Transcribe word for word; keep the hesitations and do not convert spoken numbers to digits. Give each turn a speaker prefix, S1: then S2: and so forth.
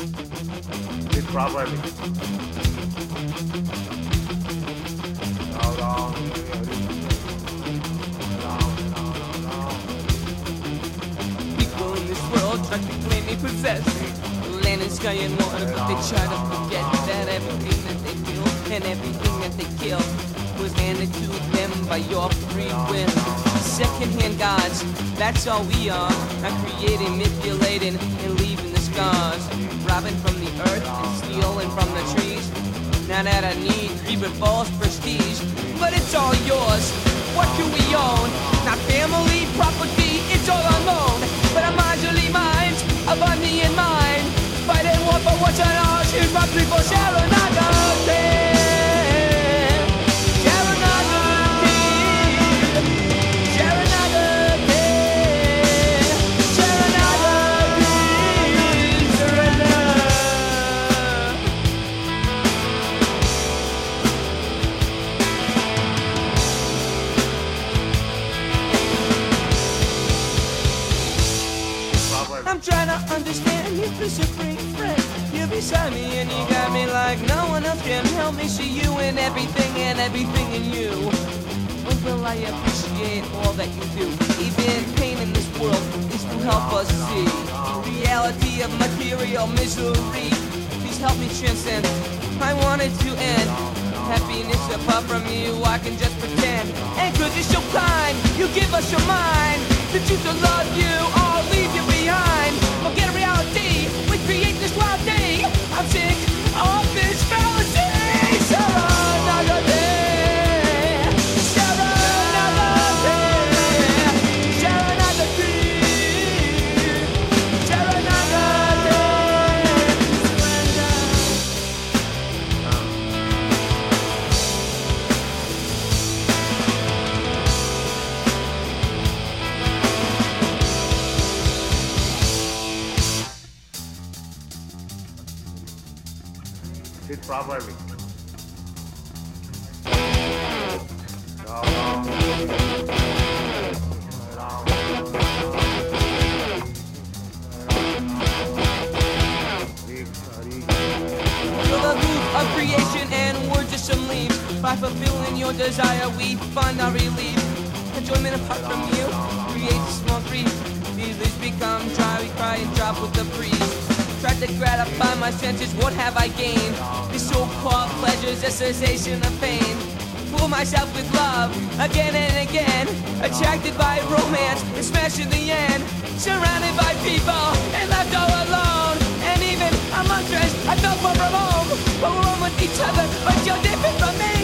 S1: Did properly. Down, down,
S2: People in this world try to claim they possess land and sky and water, but they try to forget that everything that they feel and everything that they kill was handed to them by your free will. Second-hand gods, that's all we are. Not creating, manipulating, and leaving the scars. Robbing from the earth and stealing from the trees. Now that I need greed with false prestige, but it's all yours. What can we own? Not family, property, it's all unknown. But I'm marginally mine, a bunny in mine. Fighting war for what's on ours. Here's my people, Sharonagati. I'm trying to understand you, the supreme friend. You're beside me and you got me like no one else can help me see you in everything and everything in you. When will I appreciate all that you do? Even pain in this world is to help us see the reality of material misery. Please help me transcend. I want it to end. Happiness apart from you, I can just pretend. And cause you're so kind, you give us your mind. The truth to love you or leave you behind. Forget reality, we create this wild day. I'm sick of this fallacy. Sharonagati, Sharonagati, Sharonagati, Sharonagati.
S1: Did properly. Down, down,
S2: You're the root of creation and we're just some leaves. By fulfilling your desire, we find our relief. Enjoyment apart from you creates a small grief. These leaves become dry, we cry and drop with the breeze. Tried to gratify my senses, what have I gained? This so-called pleasure's a cessation of pain. Fool myself with love, again and again. Attracted by romance, and smashed in the end. Surrounded by people, and left all alone. And even I'm undressed, I felt far from home. But we're one with each other, but you're different from me.